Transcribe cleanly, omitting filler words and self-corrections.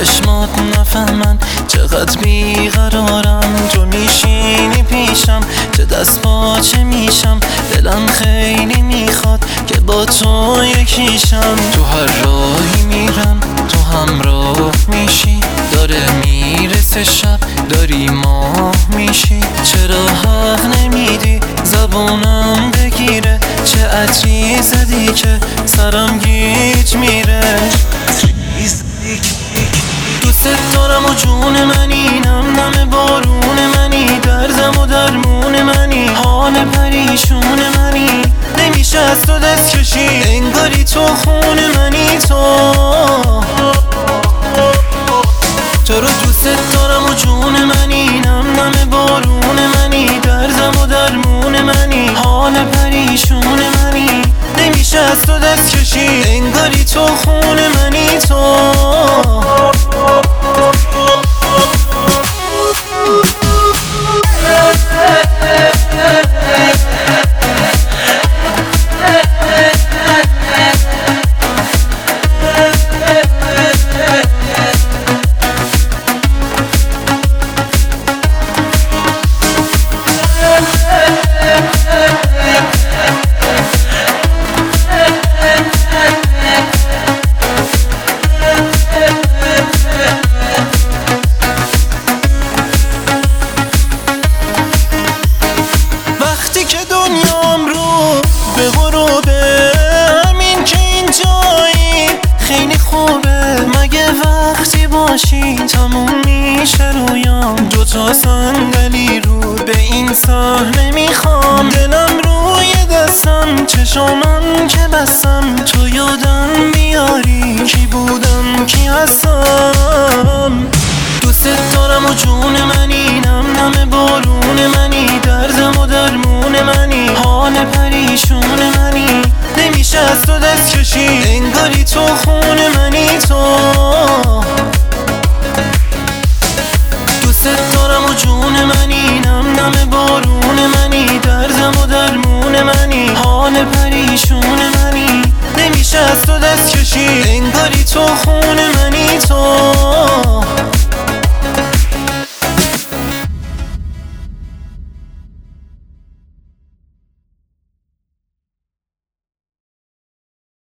چشمات نفهمن چقدر بیقرارم. تو میشینی پیشم چه دست پاچه میشم. دلم خیلی میخواد که با تو یکیشم. تو هر راهی میرم تو همراه میشی. داره میرسه شب داری ماه میشی. چرا حق نمیدی زبونم بگیره؟ چه عطری زدی که سرم گیج میره؟ دوست دارم و جون منی، نم نم بارون منی، دردم و درمون منی، حال پریشون منی. نمیشه از تو دست کشی انگاری تو خون منی. تو رو دوست دارم و جون منی، نم نم بارون منی، دردم و درمون منی، حال پریشون منی. نمیشه از تو دست کشی انگاری تو خون منی. وقتی که دنیام رو به غروبه، همین که اینجایی خیلی خوبه. مگه وقتی باشی تموم میشه رویام؟ دوتا صندلی رو به این صحنه میخوام. دلم روی دستم چشامم که بستم. تو یادم میاری کی بودم کی هستم. دوست دارم و جون منی، نم نم بارون منی، دردم و درمون منی، حال پریشون منی. نمیشه از تو دست کشی انگاری تو خون منی. دوست دارم و جون منی، نم نم بارون منی، دردم و درمون منی، حال پریشون منی. نمیشه از تو دست کشی انگاری تو خون